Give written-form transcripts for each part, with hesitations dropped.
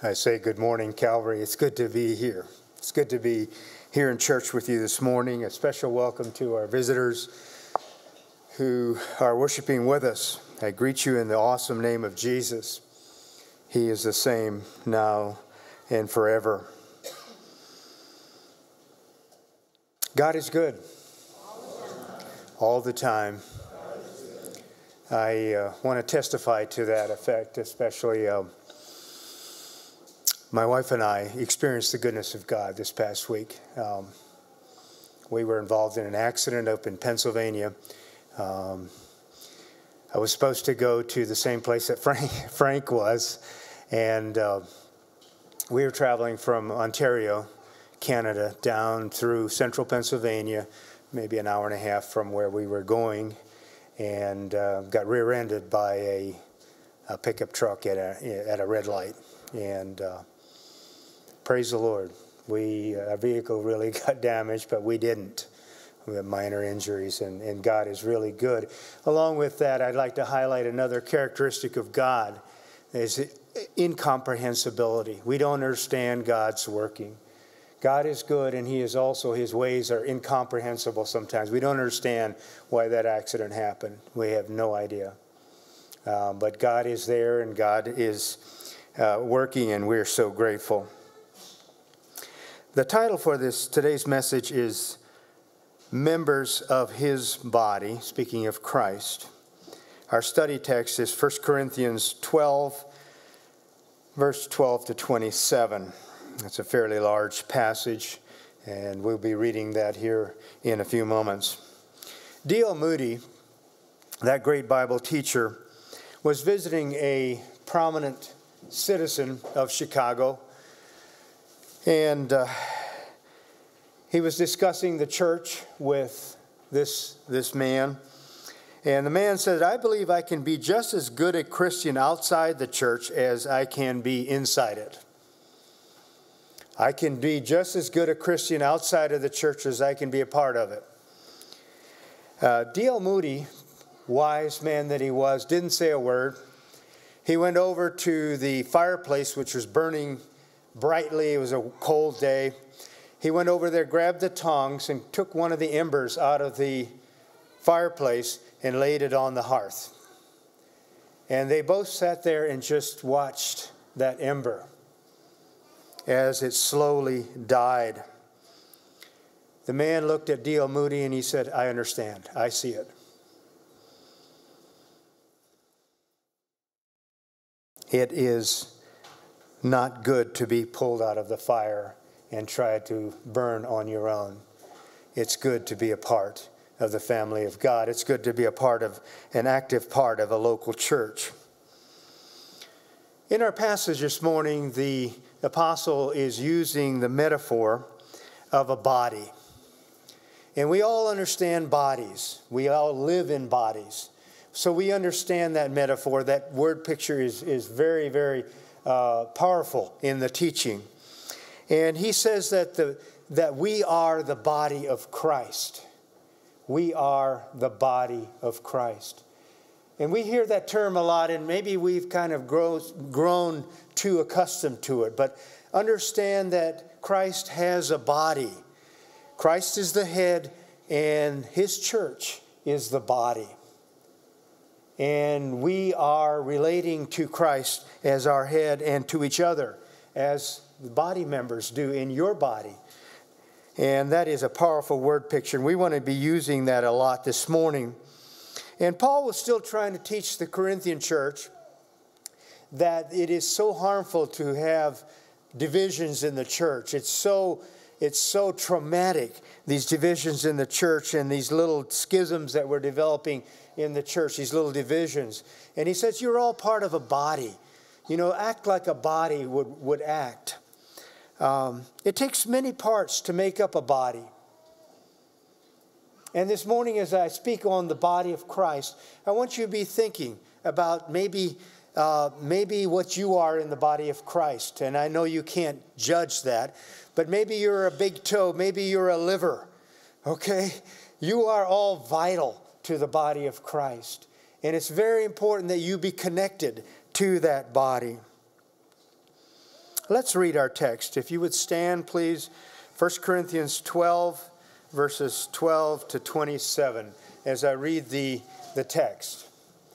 I say good morning, Calvary. It's good to be here. It's good to be here in church with you this morning. A special welcome to our visitors who are worshiping with us. I greet you in the awesome name of Jesus. He is the same now and forever. God is good all the time. I want to testify to that effect, especially my wife and I experienced the goodness of God this past week. We were involved in an accident up in Pennsylvania. I was supposed to go to the same place that Frank was, and we were traveling from Ontario, Canada, down through central Pennsylvania, maybe an hour and a half from where we were going, and got rear-ended by a pickup truck at a red light. And praise the Lord, our vehicle really got damaged, but we didn't. We had minor injuries, and God is really good. Along with that, I'd like to highlight another characteristic of God, is incomprehensibility. We don't understand God's working. God is good, and His ways are incomprehensible sometimes. We don't understand why that accident happened. We have no idea. But God is there, and God is working, and we're so grateful. The title for today's message is Members of His Body, speaking of Christ. Our study text is 1 Corinthians 12, verse 12 to 27. It's a fairly large passage, and we'll be reading that here in a few moments. D.L. Moody, that great Bible teacher, was visiting a prominent citizen of Chicago, and he was discussing the church with this man. And the man said, "I believe I can be just as good a Christian outside the church as I can be inside it. I can be just as good a Christian outside of the church as I can be a part of it." D.L. Moody, wise man that he was, didn't say a word. He went over to the fireplace, which was burning brightly. It was a cold day. He went over there, grabbed the tongs, and took one of the embers out of the fireplace and laid it on the hearth. And they both sat there and just watched that ember as it slowly died. The man looked at D.L. Moody and he said, "I understand. I see it." It is not good to be pulled out of the fire and try to burn on your own. It's good to be a part of the family of God. It's good to be an active part of a local church. In our passage this morning, the apostle is using the metaphor of a body. And we all understand bodies. We all live in bodies. So we understand that metaphor. That word picture is very, very powerful in the teaching. And he says that we are the body of Christ. We are the body of Christ. And we hear that term a lot, and maybe we've kind of grown too accustomed to it. But understand that Christ has a body. Christ is the head, and His church is the body. And we are relating to Christ as our head and to each other as the body members do in your body. And that is a powerful word picture. And we want to be using that a lot this morning. And Paul was still trying to teach the Corinthian church that it is so harmful to have divisions in the church. It's so traumatic, these divisions in the church and these little schisms that we're developing in the church, these little divisions. And he says, you're all part of a body. Act like a body would act. It takes many parts to make up a body. And this morning, as I speak on the body of Christ, I want you to be thinking about maybe what you are in the body of Christ. And I know you can't judge that, but maybe you're a big toe, maybe you're a liver, okay? You are all vital to the body of Christ. And it's very important that you be connected to that body. Let's read our text. If you would stand, please. 1 Corinthians 12, verses 12 to 27, as I read the text.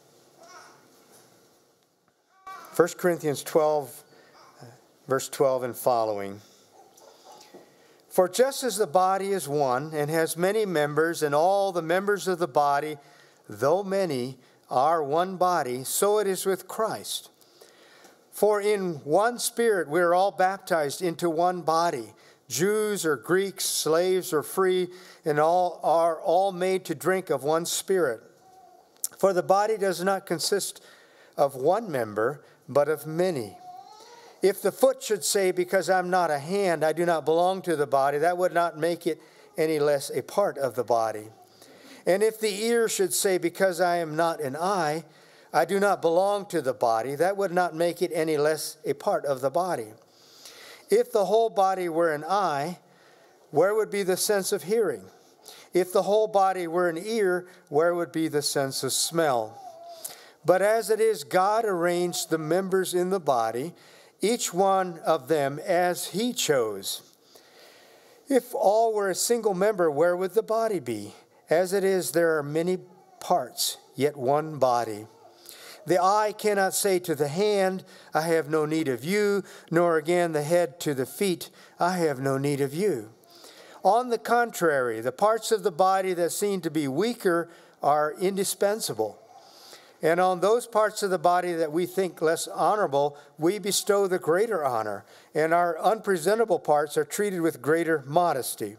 1 Corinthians 12, verse 12 and following. For just as the body is one and has many members, and all the members of the body, though many, are one body, so it is with Christ. For in one Spirit we are all baptized into one body, Jews or Greeks, slaves or free, and all are all made to drink of one Spirit. For the body does not consist of one member, but of many. If the foot should say, because I'm not a hand, I do not belong to the body, that would not make it any less a part of the body. And if the ear should say, because I am not an eye, I do not belong to the body, that would not make it any less a part of the body. If the whole body were an eye, where would be the sense of hearing? If the whole body were an ear, where would be the sense of smell? But as it is, God arranged the members in the body, each one of them as He chose. If all were a single member, where would the body be? As it is, there are many parts, yet one body. The eye cannot say to the hand, I have no need of you, nor again the head to the feet, I have no need of you. On the contrary, the parts of the body that seem to be weaker are indispensable. And on those parts of the body that we think less honorable, we bestow the greater honor, and our unpresentable parts are treated with greater modesty,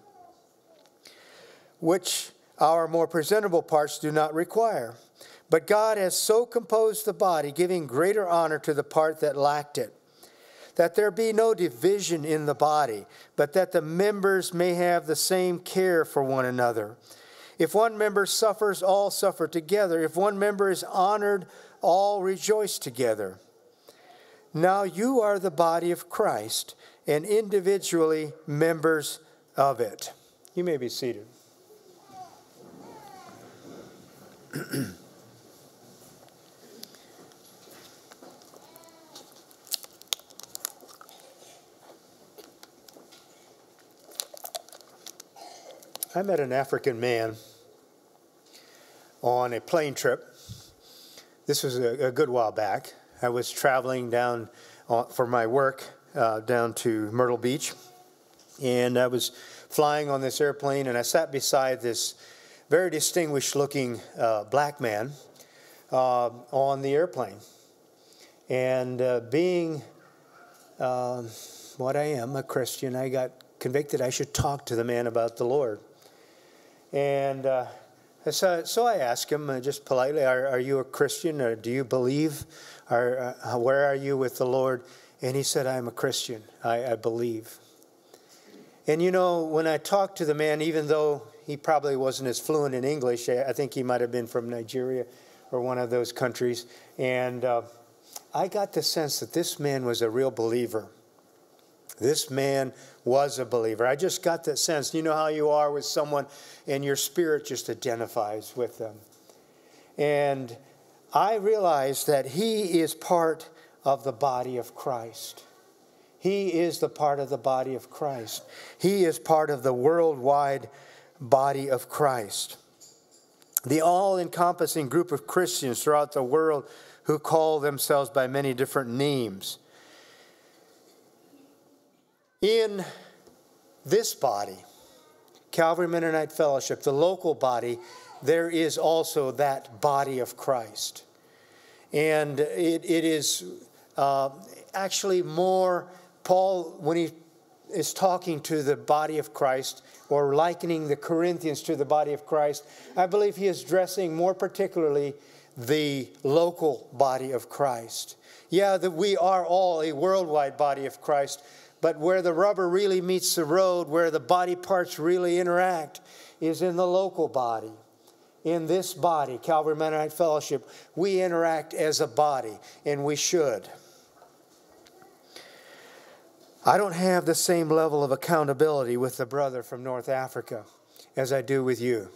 which our more presentable parts do not require. But God has so composed the body, giving greater honor to the part that lacked it, that there be no division in the body, but that the members may have the same care for one another. If one member suffers, all suffer together. If one member is honored, all rejoice together. Now you are the body of Christ, and individually members of it. You may be seated. I met an African man on a plane trip. This was a good while back. I was traveling down for my work down to Myrtle Beach, and I was flying on this airplane, and I sat beside this very distinguished-looking black man on the airplane. And being what I am, a Christian, I got convicted I should talk to the man about the Lord. And so I asked him just politely, are you a Christian, or do you believe? Where are you with the Lord? And he said, I'm a Christian. I believe. And you know, when I talked to the man, even though he probably wasn't as fluent in English, I think he might have been from Nigeria or one of those countries, and I got the sense that this man was a real believer. This man was a believer. I just got that sense. You know how you are with someone and your spirit just identifies with them. And I realized that he is part of the body of Christ. He is the part of the body of Christ. He is part of the worldwide body of Christ. The all-encompassing group of Christians throughout the world who call themselves by many different names. In this body, Calvary Mennonite Fellowship, the local body, there is also that body of Christ. And it is actually more, Paul, when he is talking to the body of Christ, or likening the Corinthians to the body of Christ, I believe he is addressing more particularly the local body of Christ. Yeah, that we are all a worldwide body of Christ, but where the rubber really meets the road, where the body parts really interact, is in the local body. In this body, Calvary Mennonite Fellowship, we interact as a body, and we should. I don't have the same level of accountability with the brother from North Africa as I do with you.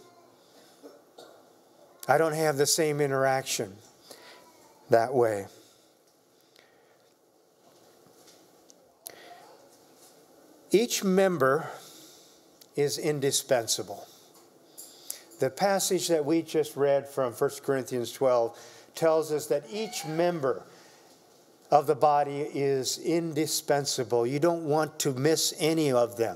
I don't have the same interaction that way. Each member is indispensable. The passage that we just read from 1 Corinthians 12 tells us that each member of the body is indispensable. You don't want to miss any of them.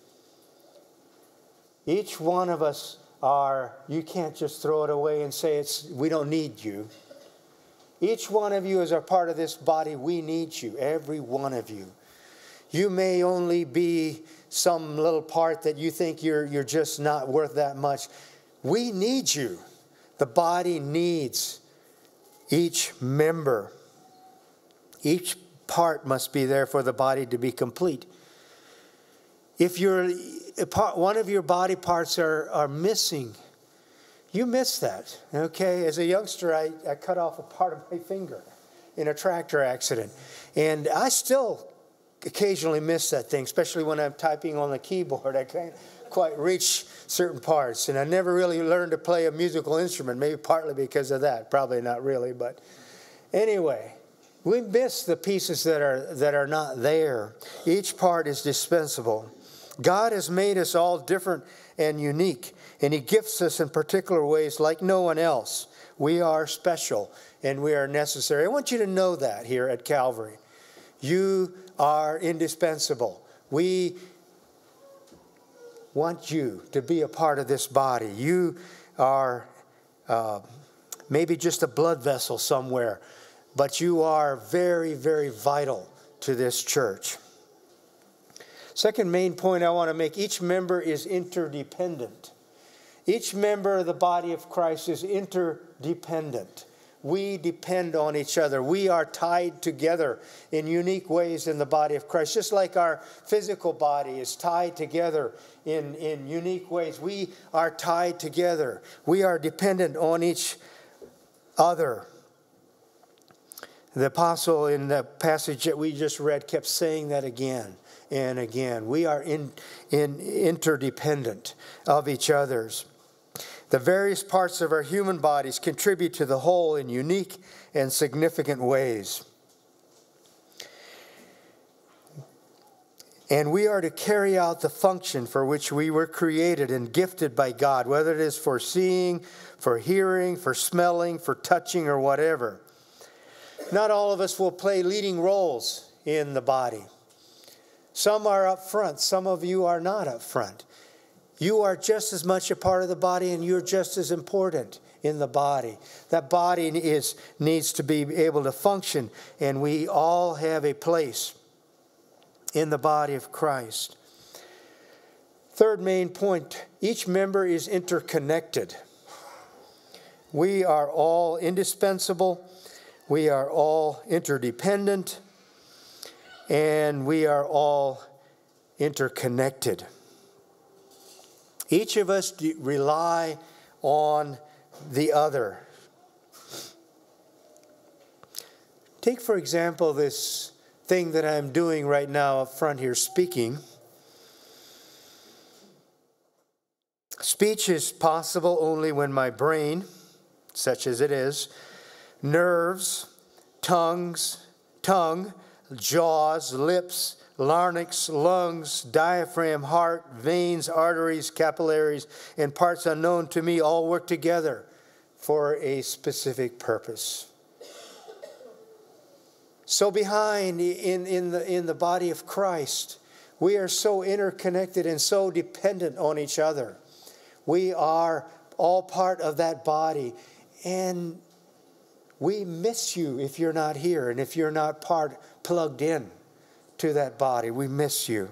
Each one of us you can't just throw it away and say we don't need you. Each one of you is a part of this body. We need you, every one of you. You may only be some little part that you think you're just not worth that much. We need you. The body needs each member. Each part must be there for the body to be complete. If one of your body parts are missing, you miss that. Okay? As a youngster, I cut off a part of my finger in a tractor accident. And I still occasionally miss that thing, especially when I'm typing on the keyboard. I can't quite reach certain parts. And I never really learned to play a musical instrument, maybe partly because of that. Probably not really, but anyway, we miss the pieces that are not there. Each part is dispensable. God has made us all different and unique, and He gifts us in particular ways like no one else. We are special and we are necessary. I want you to know that here at Calvary. You are indispensable. We want you to be a part of this body. You are maybe just a blood vessel somewhere, but you are very, very vital to this church. Second main point I want to make, each member is interdependent. Each member of the body of Christ is interdependent. We depend on each other. We are tied together in unique ways in the body of Christ. Just like our physical body is tied together in unique ways. We are tied together. We are dependent on each other. The apostle in the passage that we just read kept saying that again and again. We are interdependent of each other's. The various parts of our human bodies contribute to the whole in unique and significant ways. And we are to carry out the function for which we were created and gifted by God, whether it is for seeing, for hearing, for smelling, for touching, or whatever. Not all of us will play leading roles in the body. Some are up front. Some of you are not up front. You are just as much a part of the body, and you're just as important in the body. That body needs to be able to function, and we all have a place in the body of Christ. Third main point, each member is interconnected. We are all indispensable. We are all interdependent. And we are all interconnected. Each of us rely on the other. Take, for example, this thing that I'm doing right now up front here, speaking. Speech is possible only when my brain, such as it is, nerves, tongue, jaws, lips, larynx, lungs, diaphragm, heart, veins, arteries, capillaries, and parts unknown to me all work together for a specific purpose. So behind in the body of Christ, we are so interconnected and so dependent on each other. We are all part of that body, and we miss you if you're not here and if you're not plugged in to that body. We miss you.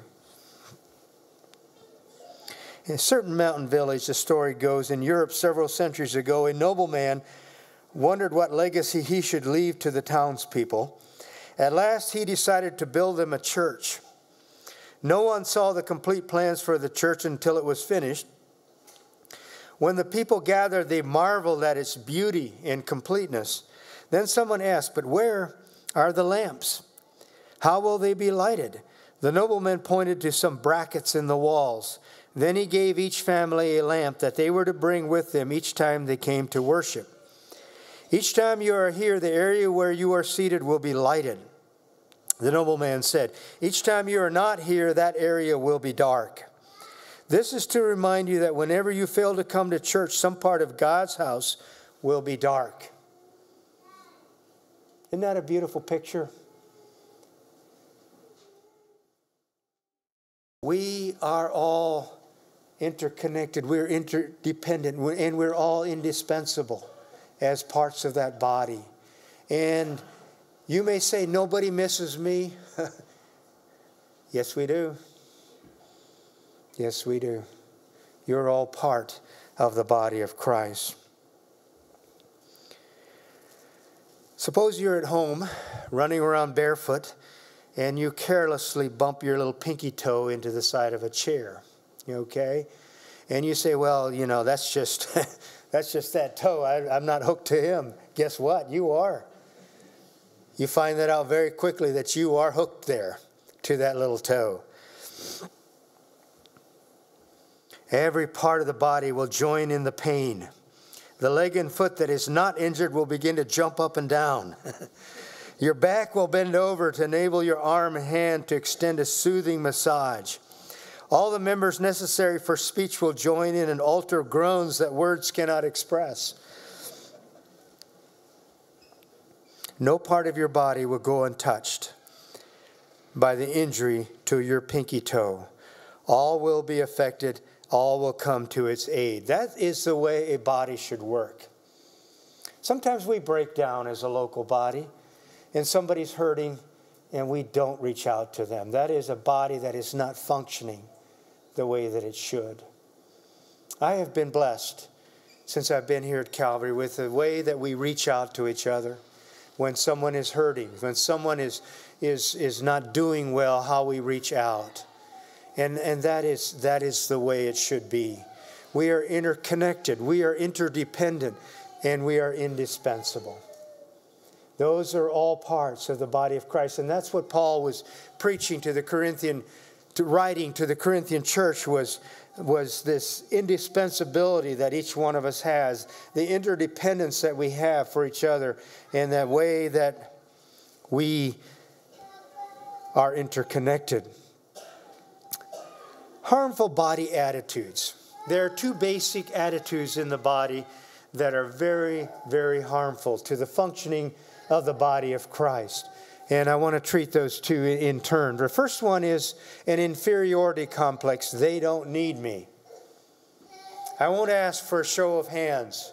In a certain mountain village, the story goes, in Europe several centuries ago, a nobleman wondered what legacy he should leave to the townspeople. At last, he decided to build them a church. No one saw the complete plans for the church until it was finished. When the people gathered, they marveled at its beauty and completeness. Then someone asked, "But where are the lamps? How will they be lighted?" The nobleman pointed to some brackets in the walls. Then he gave each family a lamp that they were to bring with them each time they came to worship. Each time you are here, the area where you are seated will be lighted. The nobleman said, "Each time you are not here, that area will be dark." This is to remind you that whenever you fail to come to church, some part of God's house will be dark. Isn't that a beautiful picture? We are all interconnected. We're interdependent, and we're all indispensable as parts of that body. And you may say, nobody misses me. Yes, we do. Yes, we do. You're all part of the body of Christ. Suppose you're at home running around barefoot and you carelessly bump your little pinky toe into the side of a chair. Okay? And you say, well, that's just that's just that toe. I'm not hooked to him. Guess what? You are. You find that out very quickly that you are hooked there to that little toe. Every part of the body will join in the pain. The leg and foot that is not injured will begin to jump up and down. Your back will bend over to enable your arm and hand to extend a soothing massage. All the members necessary for speech will join in and alter groans that words cannot express. No part of your body will go untouched by the injury to your pinky toe. All will be affected. All will come to its aid. That is the way a body should work. Sometimes we break down as a local body, and somebody's hurting, and we don't reach out to them. That is a body that is not functioning the way that it should. I have been blessed since I've been here at Calvary with the way that we reach out to each other when someone is hurting, when someone is not doing well, how we reach out. And that is the way it should be. We are interconnected, we are interdependent, and we are indispensable. Those are all parts of the body of Christ. And that's what Paul was preaching to the Corinthian, writing to the Corinthian church was this indispensability that each one of us has, the interdependence that we have for each other, and that way that we are interconnected. Harmful body attitudes. There are two basic attitudes in the body that are very, very harmful to the functioning of the body of Christ. And I want to treat those two in turn. The first one is an inferiority complex. They don't need me. I won't ask for a show of hands.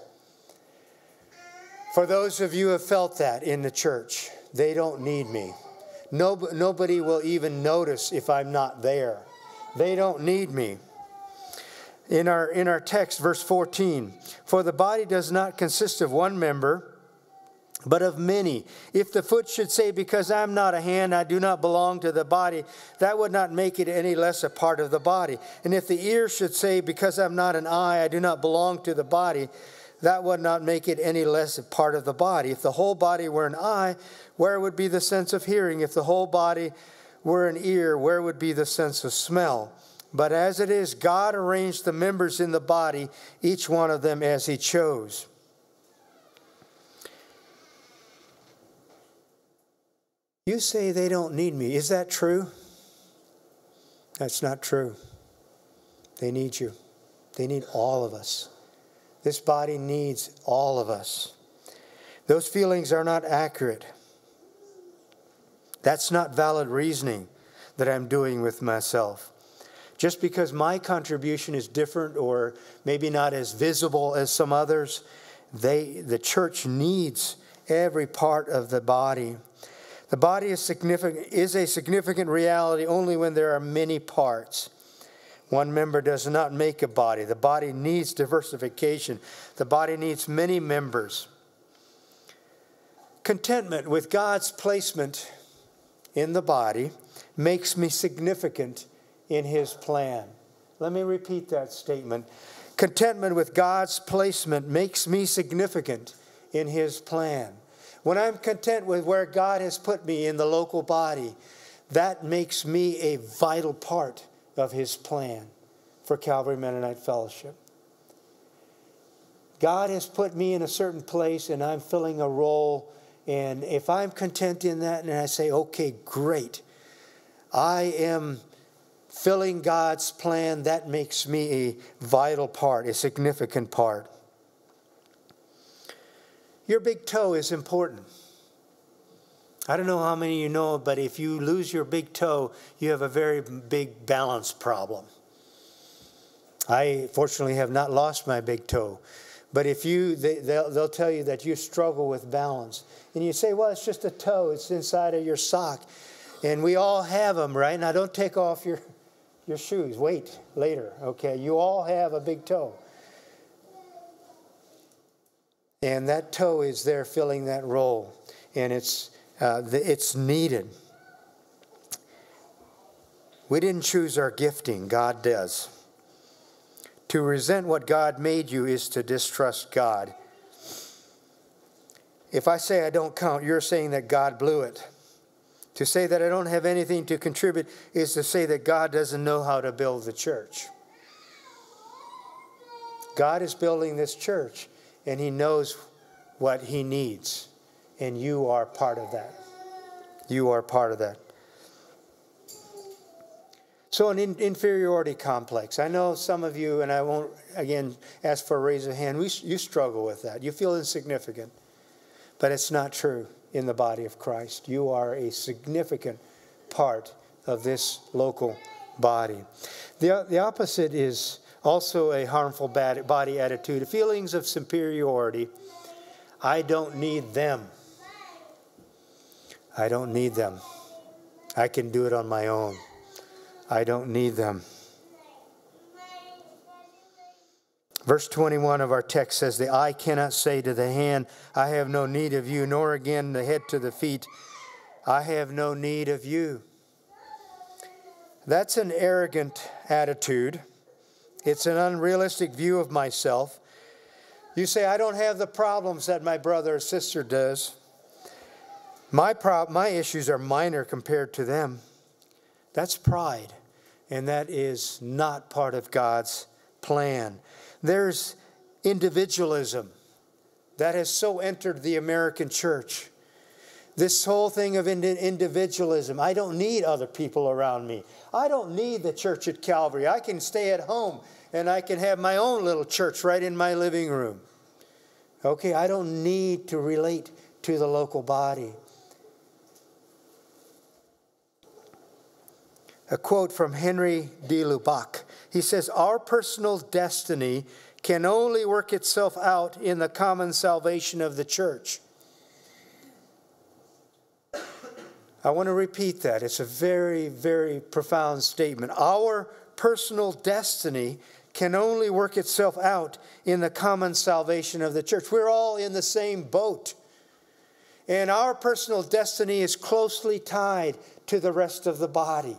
For those of you who have felt that in the church, they don't need me. Nobody will even notice if I'm not there. They don't need me. In our text, verse 14, for the body does not consist of one member, but of many. If the foot should say, because I'm not a hand, I do not belong to the body, that would not make it any less a part of the body. And if the ear should say, because I'm not an eye, I do not belong to the body, that would not make it any less a part of the body. If the whole body were an eye, where would be the sense of hearing? If the whole body were an ear, where would be the sense of smell? But as it is, God arranged the members in the body, each one of them as He chose. You say they don't need me. Is that true? That's not true. They need you. They need all of us. This body needs all of us. Those feelings are not accurate. That's not valid reasoning that I'm doing with myself. Just because my contribution is different or maybe not as visible as some others, the church needs every part of the body. The body is a significant reality only when there are many parts. One member does not make a body. The body needs diversification. The body needs many members. Contentment with God's placement in the body makes me significant in His plan. Let me repeat that statement. Contentment with God's placement makes me significant in His plan. When I'm content with where God has put me in the local body, that makes me a vital part of His plan for Calvary Mennonite Fellowship. God has put me in a certain place and I'm filling a role And if I'm content in that and I say, okay, great, I am filling God's plan, that makes me a vital part, a significant part. Your big toe is important. I don't know how many of you know, but if you lose your big toe, you have a very big balance problem. I fortunately have not lost my big toe. But if they'll tell you that you struggle with balance. And you say, well, it's just a toe. It's inside of your sock. And we all have them, right? Now, don't take off your shoes. Wait, later, okay? You all have a big toe. And that toe is there filling that role. And it's needed. We didn't choose our gifting. God does. To resent what God made you is to distrust God. If I say I don't count, you're saying that God blew it. To say that I don't have anything to contribute is to say that God doesn't know how to build the church. God is building this church, and He knows what He needs. And you are part of that. You are part of that. So an inferiority complex. I know some of you, and I won't, again, ask for a raise of hand, you struggle with that. You feel insignificant. But it's not true in the body of Christ. You are a significant part of this local body. The opposite is also a harmful body attitude. Feelings of superiority. I don't need them. I don't need them. I can do it on my own. I don't need them. Verse 21 of our text says, the eye cannot say to the hand, I have no need of you, nor again the head to the feet, I have no need of you. That's an arrogant attitude. It's an unrealistic view of myself. You say, I don't have the problems that my brother or sister does. My issues are minor compared to them. That's pride. And that is not part of God's plan. There's individualism that has so entered the American church. This whole thing of individualism. I don't need other people around me. I don't need the church at Calvary. I can stay at home and I can have my own little church right in my living room. Okay, I don't need to relate to the local body. A quote from Henry de Lubac. He says, our personal destiny can only work itself out in the common salvation of the church. I want to repeat that. It's a very, very profound statement. Our personal destiny can only work itself out in the common salvation of the church. We're all in the same boat. And our personal destiny is closely tied to the rest of the body.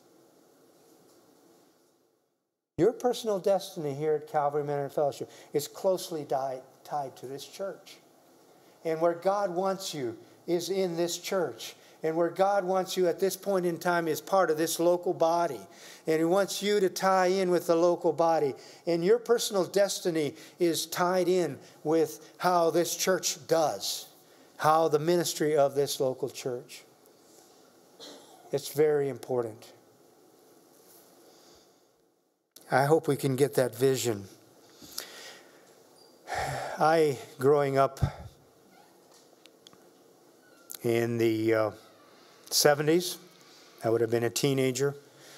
Your personal destiny here at Calvary Mennonite Fellowship is closely tied to this church. And where God wants you is in this church. And where God wants you at this point in time is part of this local body. And He wants you to tie in with the local body. And your personal destiny is tied in with how this church does. How the ministry of this local church. It's very important. I hope we can get that vision. Growing up in the 70s, I would have been a teenager,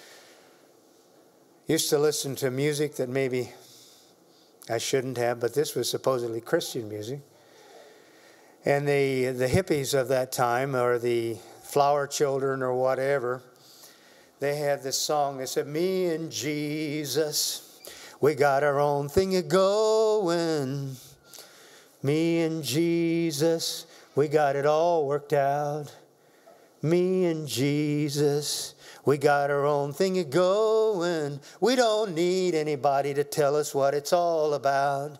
used to listen to music that maybe I shouldn't have, but this was supposedly Christian music. And the hippies of that time, or the flower children or whatever, they had this song. They said, me and Jesus, we got our own thing going. Me and Jesus, we got it all worked out. Me and Jesus, we got our own thing going. We don't need anybody to tell us what it's all about.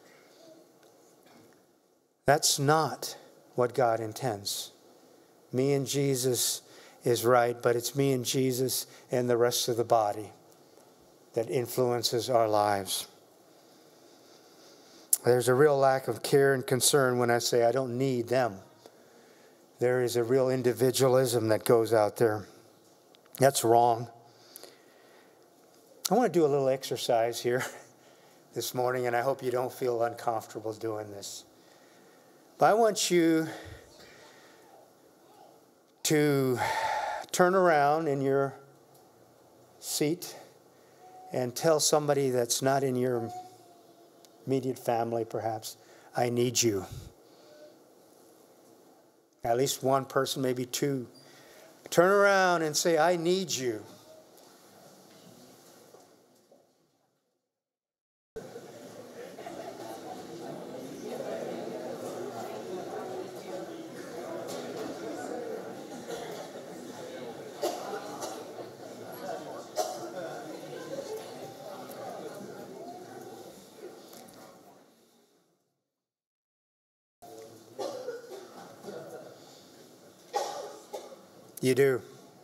That's not what God intends. Me and Jesus is right, but it's me and Jesus and the rest of the body that influences our lives. There's a real lack of care and concern when I say I don't need them. there is a real individualism that goes out there. That's wrong. I want to do a little exercise here this morning, and I hope you don't feel uncomfortable doing this. But I want you to turn around in your seat and tell somebody that's not in your immediate family, perhaps, I need you. At least one person, maybe two. Turn around and say, I need you. You do.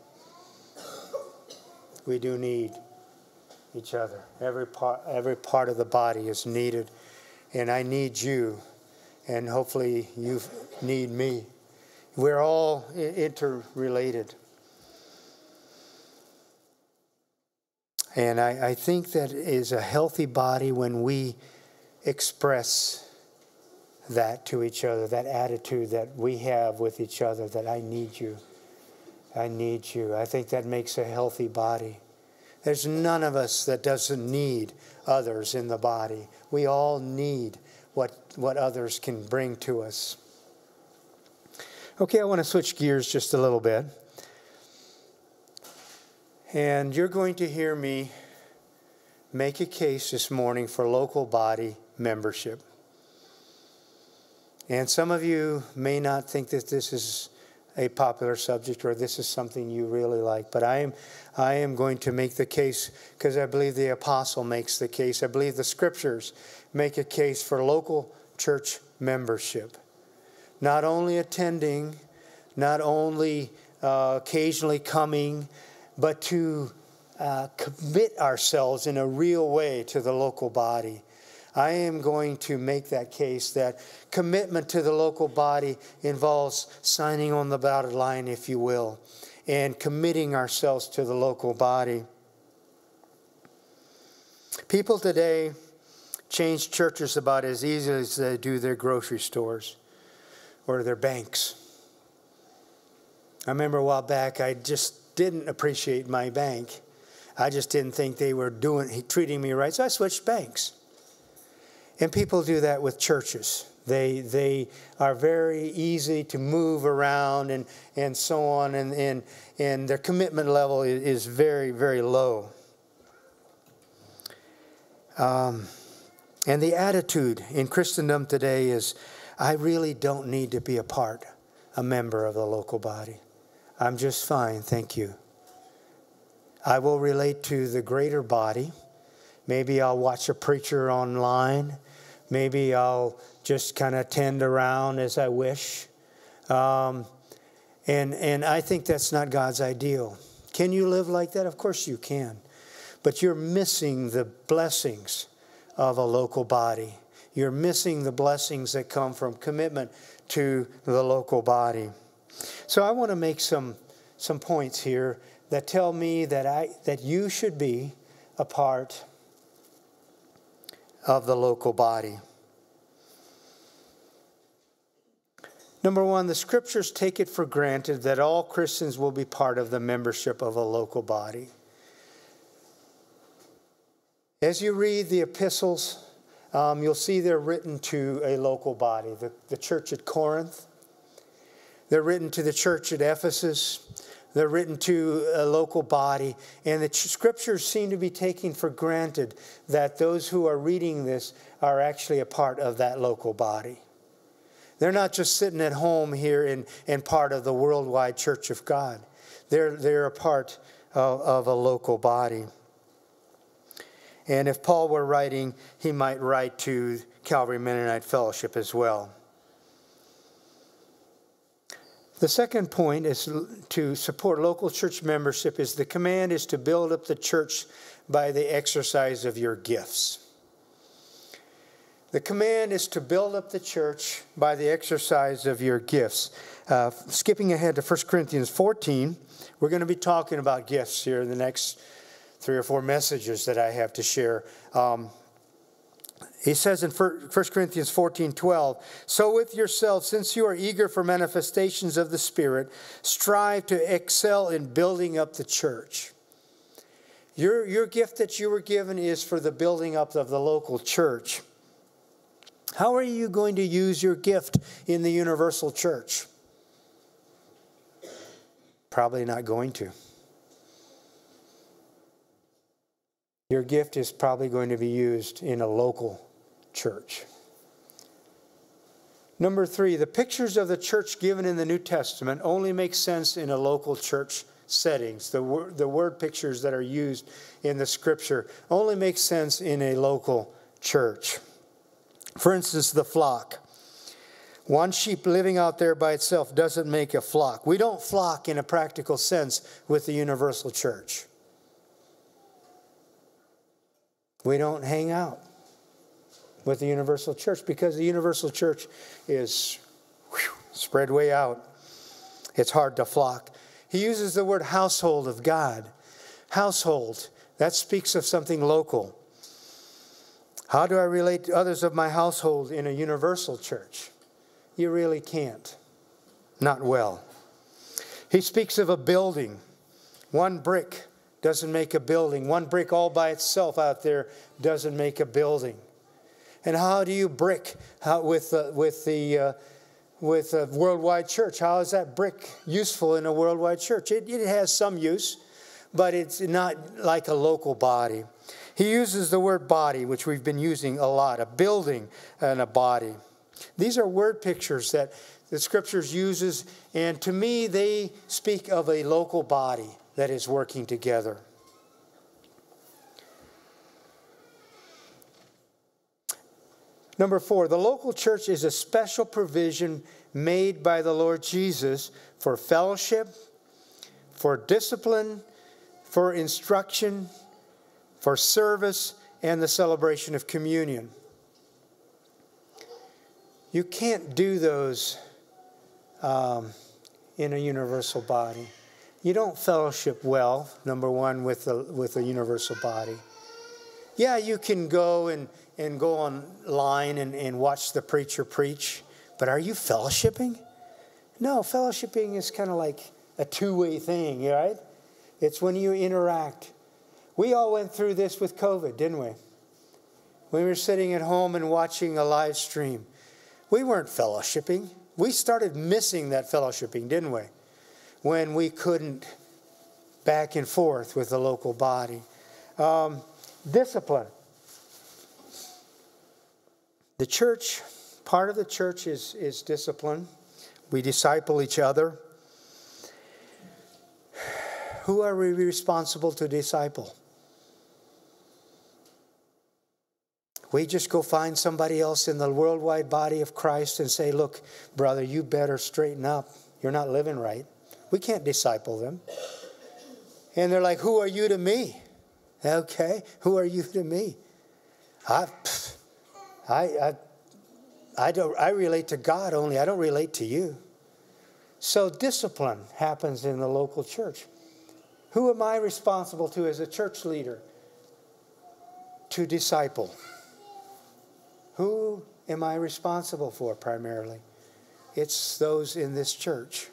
We do need each other. Every part of the body is needed. And I need you. And hopefully you need me. We're all interrelated. And I think that is a healthy body when we express that to each other, that attitude that we have with each other, that I need you. I need you. I think that makes a healthy body. There's none of us that doesn't need others in the body. We all need what others can bring to us. Okay, I want to switch gears just a little bit. And you're going to hear me make a case this morning for local body membership. And some of you may not think that this is a popular subject or this is something you really like. But I am going to make the case because I believe the apostle makes the case. I believe the scriptures make a case for local church membership. Not only attending, not only occasionally coming, but to commit ourselves in a real way to the local body. I am going to make that case that commitment to the local body involves signing on the dotted line, if you will, and committing ourselves to the local body. People today change churches about as easily as they do their grocery stores or their banks. I remember a while back, I just didn't appreciate my bank. I just didn't think they were treating me right, so I switched banks. And people do that with churches. They are very easy to move around and so on, and their commitment level is very, very low. And the attitude in Christendom today is, I really don't need to be a member of the local body. I'm just fine, thank you. I will relate to the greater body. Maybe I'll watch a preacher online. Maybe I'll just kind of attend around as I wish. And I think that's not God's ideal. Can you live like that? Of course you can. But you're missing the blessings of a local body. You're missing the blessings that come from commitment to the local body. So I want to make some points here that tell me that you should be a part of the local body. Number one, the scriptures take it for granted that all Christians will be part of the membership of a local body. As you read the epistles, you'll see they're written to a local body. The church at Corinth. They're written to the church at Ephesus. They're written to a local body. And the scriptures seem to be taking for granted that those who are reading this are actually a part of that local body. They're not just sitting at home here and part of the worldwide church of God. They're a part of a local body. And if Paul were writing, he might write to Calvary Mennonite Fellowship as well. The second point is to support local church membership. The command is to build up the church by the exercise of your gifts. The command is to build up the church by the exercise of your gifts. Skipping ahead to 1 Corinthians 14, we're going to be talking about gifts here in the next 3 or 4 messages that I have to share. He says in 1 Corinthians 14:12, so with yourselves, since you are eager for manifestations of the Spirit, strive to excel in building up the church. Your gift that you were given is for the building up of the local church. How are you going to use your gift in the universal church? Probably not going to. Your gift is probably going to be used in a local church. Number 3, the pictures of the church given in the New Testament only make sense in a local church settings. The word pictures that are used in the Scripture only make sense in a local church. For instance, the flock. One sheep living out there by itself doesn't make a flock. We don't flock in a practical sense with the universal church. We don't hang out with the universal church because the universal church is spread way out. It's hard to flock. He uses the word household of God. Household, that speaks of something local. How do I relate to others of my household in a universal church? You really can't. Not well. He speaks of a building. One brick doesn't make a building. One brick all by itself out there doesn't make a building. And how do you brick with a worldwide church? How is that brick useful in a worldwide church? It has some use, but it's not like a local body. He uses the word body, which we've been using a lot, a building and a body. These are word pictures that the Scriptures uses, and to me they speak of a local body that is working together. Number 4, the local church is a special provision made by the Lord Jesus for fellowship, for discipline, for instruction, for service, and the celebration of communion. You can't do those in a universal body. You don't fellowship well, number 1, with a universal body. Yeah, you can go and go online and watch the preacher preach, but are you fellowshipping? No, fellowshipping is kind of like a two-way thing, right? It's when you interact. We all went through this with COVID, didn't we? We were sitting at home and watching a live stream. We weren't fellowshipping. We started missing that fellowshipping, didn't we? When we couldn't back and forth with the local body. Discipline. The church, part of the church is discipline. We disciple each other. Who are we responsible to disciple? We just go find somebody else in the worldwide body of Christ and say, look, brother, you better straighten up. You're not living right. We can't disciple them. And they're like, who are you to me? Okay, who are you to me? I relate to God only. I don't relate to you. So discipline happens in the local church. Who am I responsible to as a church leader to disciple? Who am I responsible for primarily? It's those in this church.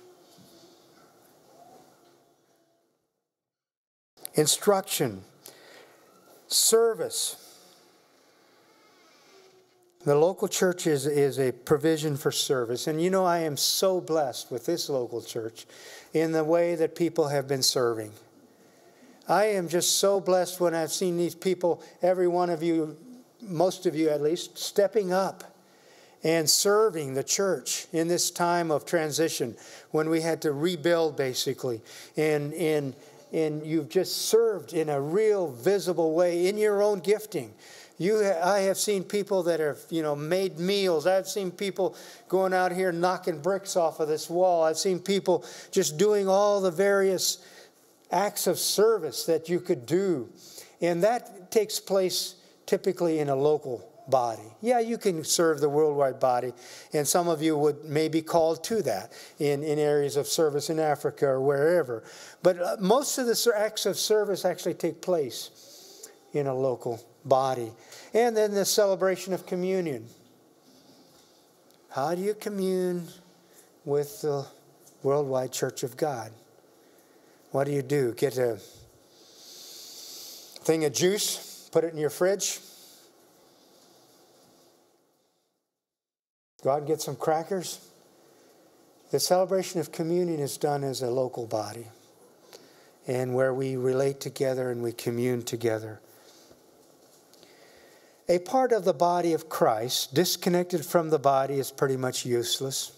Instruction. Service. The local church is a provision for service. And you know, I am so blessed with this local church in the way that people have been serving. I am just so blessed when I've seen these people, every one of you, most of you at least, stepping up and serving the church in this time of transition when we had to rebuild basically. And you've just served in a real visible way in your own gifting. I have seen people that have, made meals. I've seen people going out here knocking bricks off of this wall. I've seen people just doing all the various acts of service that you could do. And that takes place typically in a local body. Yeah, you can serve the worldwide body, and some of you would may be called to that in areas of service in Africa or wherever. But most of the acts of service actually take place in a local body. And then the celebration of communion. How do you commune with the worldwide Church of God? What do you do? Get a thing of juice, put it in your fridge. Go out and get some crackers. The celebration of communion is done as a local body, and where we relate together and we commune together. A part of the body of Christ, disconnected from the body, is pretty much useless.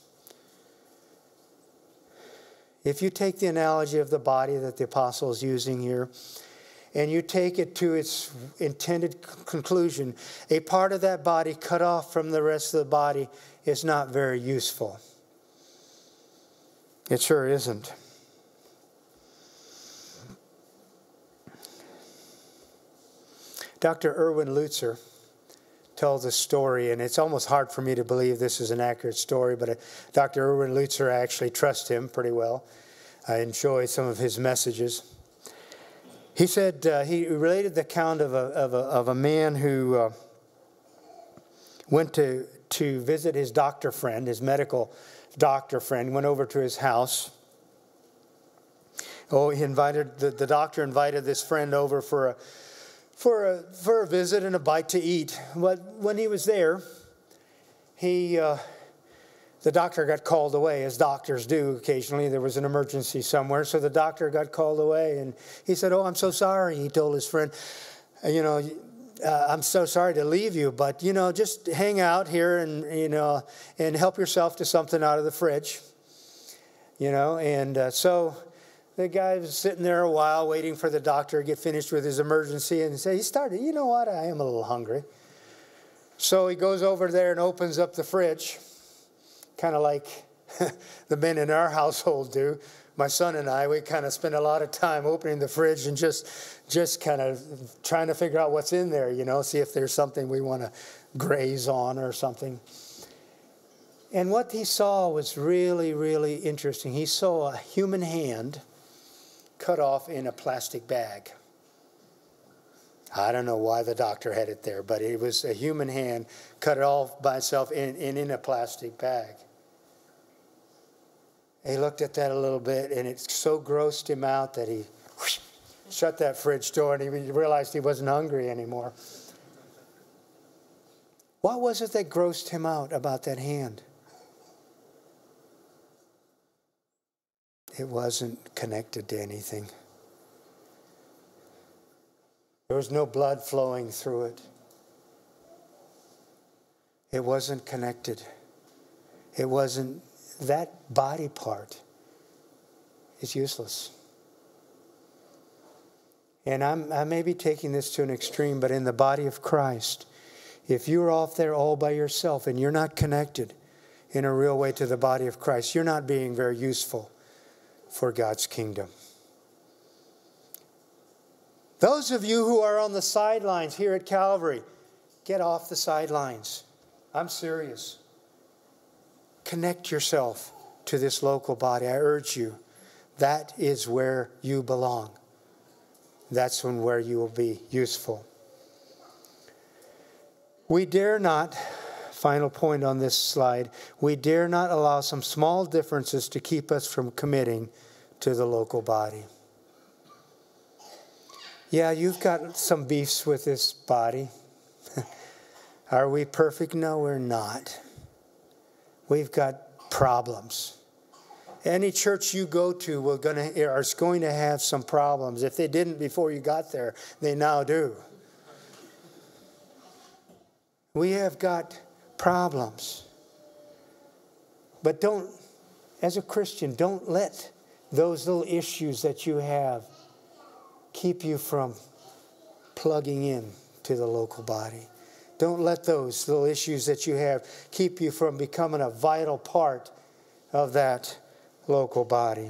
If you take the analogy of the body that the apostle is using here, and you take it to its intended conclusion, a part of that body cut off from the rest of the body is not very useful. It sure isn't. Dr. Erwin Lutzer tells a story, and it's almost hard for me to believe this is an accurate story, but Dr. Erwin Lutzer, I actually trust him pretty well. I enjoy some of his messages. He said, he related the account of a man who went to visit his doctor friend, his medical doctor friend, went over to his house. Oh, the doctor invited this friend over for a visit and a bite to eat. But when he was there, the doctor got called away, as doctors do occasionally. There was an emergency somewhere, so the doctor got called away. And he said, "Oh, I'm so sorry," he told his friend. "I'm so sorry to leave you, but, just hang out here and help yourself to something out of the fridge." So the guy was sitting there a while waiting for the doctor to get finished with his emergency, and he started, "You know what, I am a little hungry." So he goes over there and opens up the fridge, kind of like the men in our household do. My son and I, we kind of spend a lot of time opening the fridge and just kind of trying to figure out what's in there, see if there's something we want to graze on or something. And what he saw was really, really interesting. He saw a human hand cut off in a plastic bag. I don't know why the doctor had it there, but it was a human hand cut it off by itself in a plastic bag. He looked at that a little bit, and it so grossed him out that he shut that fridge door, and he realized he wasn't hungry anymore. What was it that grossed him out about that hand? It wasn't connected to anything. There was no blood flowing through it. It wasn't connected. It wasn't. That body part is useless. And I may be taking this to an extreme, but in the body of Christ, if you're off there all by yourself and you're not connected in a real way to the body of Christ, you're not being very useful for God's kingdom. Those of you who are on the sidelines here at Calvary, get off the sidelines. I'm serious. Connect yourself to this local body. I urge you. That is where you belong. That's where you will be useful. We dare not, final point on this slide, we dare not allow some small differences to keep us from committing to the local body. Yeah, you've got some beefs with this body. Are we perfect? No, we're not. We've got problems. Any church you go to is going to have some problems. If they didn't before you got there, they now do. We have got problems. But as a Christian, don't let those little issues that you have keep you from plugging in to the local body. Don't let those little issues that you have keep you from becoming a vital part of that local body.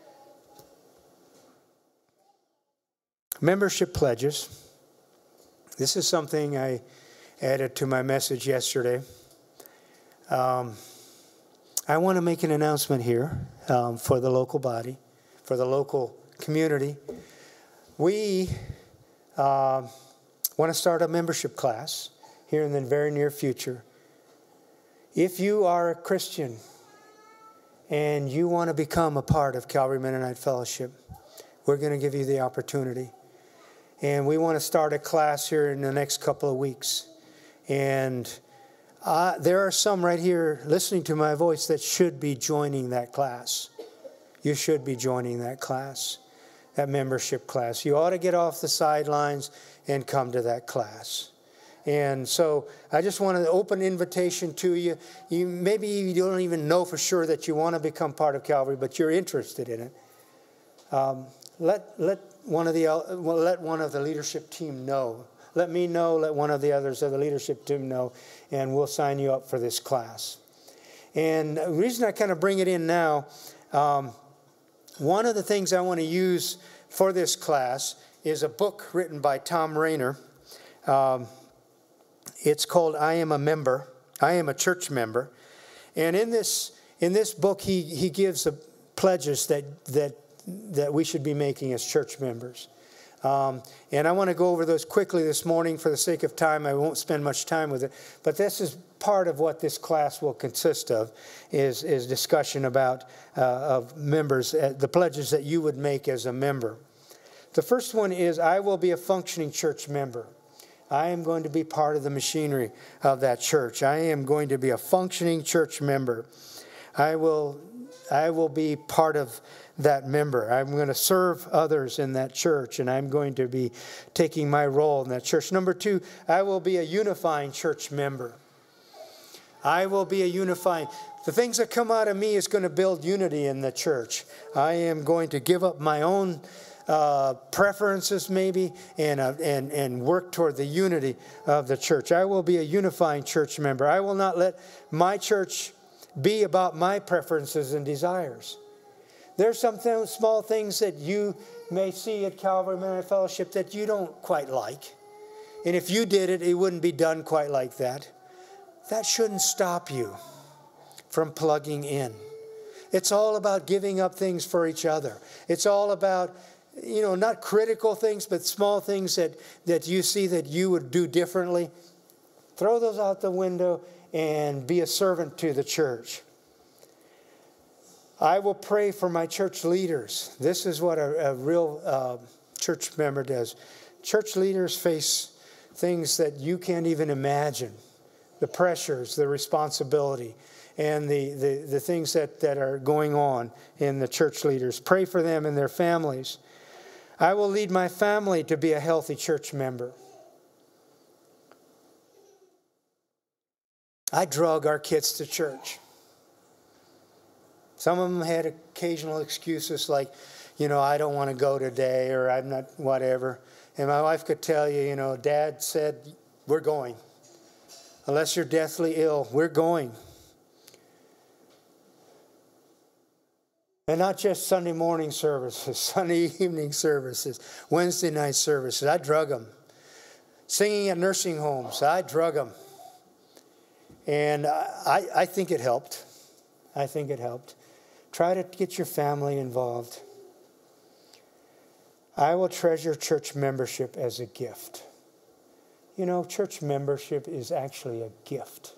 Membership pledges. This is something I added to my message yesterday. I want to make an announcement here for the local body, for the local community. We want to start a membership class here in the very near future. If you are a Christian and you want to become a part of Calvary Mennonite Fellowship, we're going to give you the opportunity. And we want to start a class here in the next couple of weeks. And there are some right here listening to my voice that should be joining that class. You should be joining that class, that membership class. You ought to get off the sidelines and come to that class. And so I just want an open invitation to you. Maybe you don't even know for sure that you want to become part of Calvary, but you're interested in it. Let one of the leadership team know. Let me know. Let one of the others of the leadership team know, and we'll sign you up for this class. And the reason I kind of bring it in now, one of the things I want to use for this class is a book written by Tom Rainer. It's called I Am a Member. I Am a Church Member. And in this book, he gives the pledges that we should be making as church members. And I want to go over those quickly this morning for the sake of time. I won't spend much time with it. But this is part of what this class will consist of, is discussion about of members, the pledges that you would make as a member. The first one is, I will be a functioning church member. I am going to be part of the machinery of that church. I am going to be a functioning church member. I will be part of that member. I'm going to serve others in that church, and I'm going to be taking my role in that church. Number 2, I will be a unifying church member. I will be a unifying. The things that come out of me is going to build unity in the church. I am going to give up my own preferences maybe and work toward the unity of the church. I will be a unifying church member. I will not let my church be about my preferences and desires. There's some small things that you may see at Calvary Mennonite Fellowship that you don't quite like. And if you did it, it wouldn't be done quite like that. That shouldn't stop you from plugging in. It's all about giving up things for each other. It's all about, not critical things, but small things that you see that you would do differently. Throw those out the window and be a servant to the church. I will pray for my church leaders. This is what a real church member does. Church leaders face things that you can't even imagine. The pressures, the responsibility, and the things that are going on in the church leaders. Pray for them and their families. I will lead my family to be a healthy church member. I drug our kids to church. Some of them had occasional excuses like, I don't want to go today, or I'm not, whatever. And my wife could tell you, Dad said, we're going. Unless you're deathly ill, we're going. And not just Sunday morning services, Sunday evening services, Wednesday night services. I drug them. Singing at nursing homes, I drug them. And I think it helped. I think it helped. Try to get your family involved. I will treasure church membership as a gift. Church membership is actually a gift.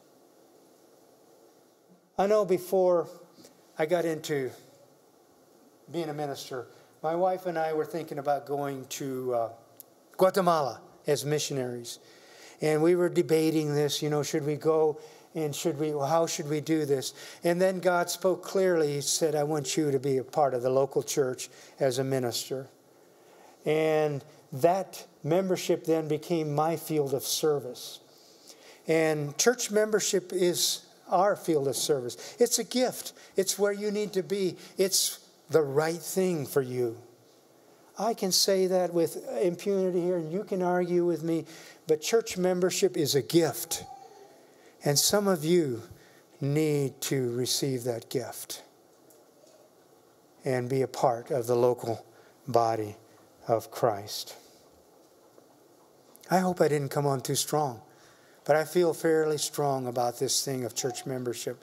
I know before I got into being a minister, my wife and I were thinking about going to Guatemala as missionaries. And we were debating this, should we go and how should we do this? And then God spoke clearly. He said, I want you to be a part of the local church as a minister. And that membership then became my field of service. And church membership is our field of service. It's a gift. It's where you need to be. It's the right thing for you. I can say that with impunity here, and you can argue with me, but church membership is a gift. And some of you need to receive that gift and be a part of the local body of Christ. I hope I didn't come on too strong, but I feel fairly strong about this thing of church membership.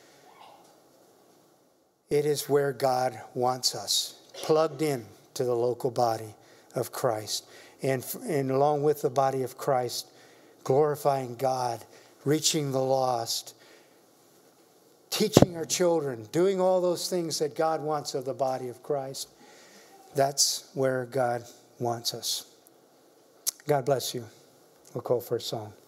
It is where God wants us, plugged in to the local body of Christ. And along with the body of Christ, glorifying God, reaching the lost, teaching our children, doing all those things that God wants of the body of Christ. That's where God wants us. God bless you. We'll call for a song.